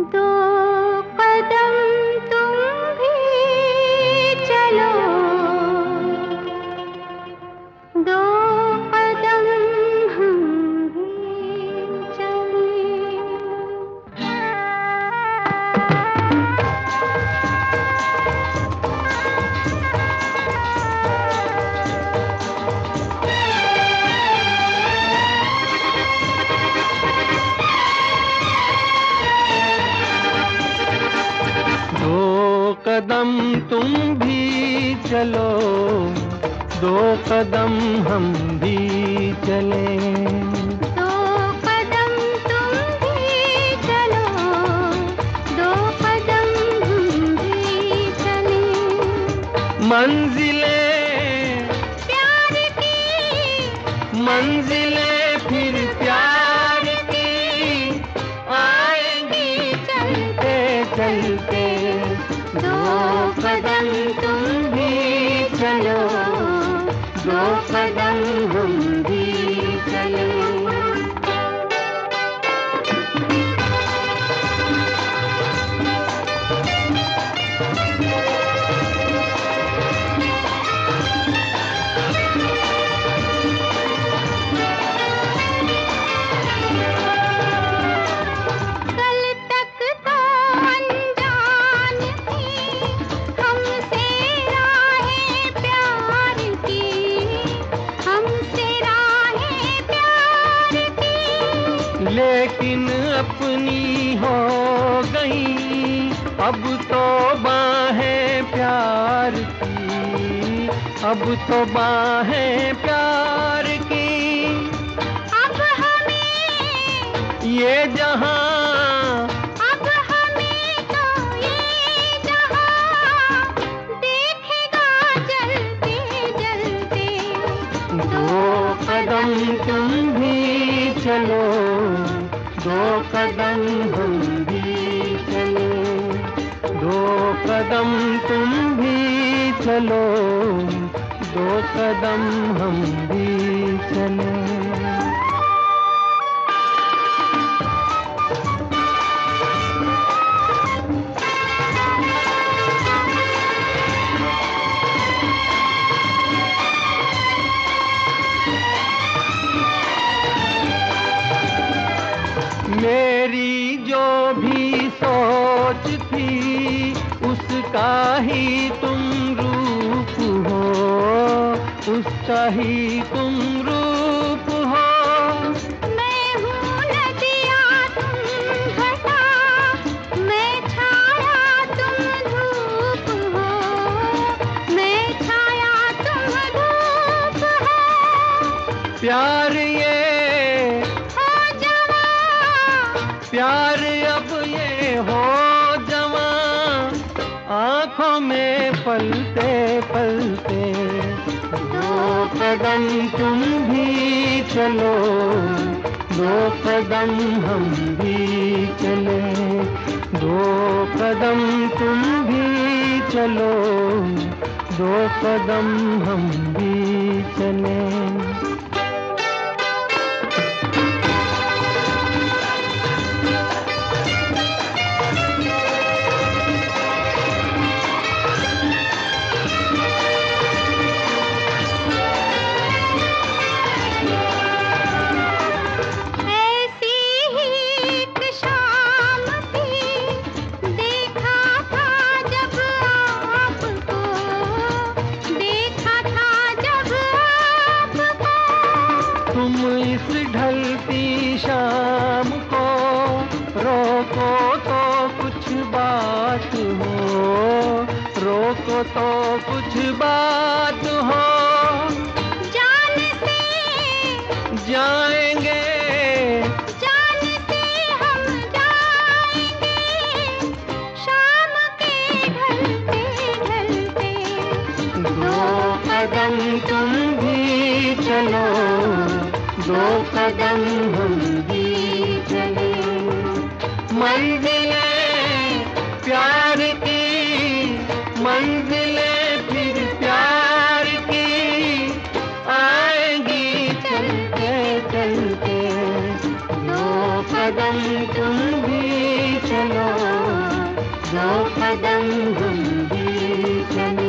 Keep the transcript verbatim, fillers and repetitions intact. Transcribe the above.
दो कदम तुम भी चलो, दो कदम हम भी चलें। दो कदम तुम भी चलो, दो कदम हम भी चलें। दो कदम तुम भी चलो, दो कदम हम भी चलें। मंजिले प्यार की, मंजिले फिर प्यार की आएंगी चलते चलते। दो कदम तुम भी चलो, दो कदम हम भी चलें। कल तक तो अनजान थी हमसे राहें प्यार की, हमसे राहें प्यार की। लेकिन अपनी हो गई अब तो बाहें प्यार की, अब तो बाहें प्यार की। अब हमें, ये जहां, अब हमें तो ये जहां देखेगा जलते जलते। दो कदम तुम भी चलो, दो कदम हम भी चलें। दो कदम तुम भी चलो, दो कदम हम भी चलें। मेरी जो भी सोच थी उसका ही तुम रूप हो, उसका ही तुम रूप हो। मैं हूँ नदिया तुम घटा, मैं छाया तुम धूप हो, मैं छाया तुम धूप हो। प्यार ये हो जवां, प्यार अब ये हो जवां, आँखों में पलते पलते। दो कदम तुम भी चलो, दो कदम हम भी चलें। दो कदम तुम भी चलो, दो कदम हम भी चलें। ऐसी ही एक शाम थी, देखा था जब आपको, देखा था जब आपको। तुम इस ढलती शाम को रोको तो कुछ बात हो, रोको तो कुछ बात हो। जान से, जाएंगे जान से हम जाएंगे, शाम के ढलते ढलते। दो कदम तुम भी चलो, दो कदम हम भी चलें। मंजिले प्यार की, मंजिले फिर प्यार की आएंगी चलते चलते। दो कदम तुम भी चलो, दो कदम हम भी चले।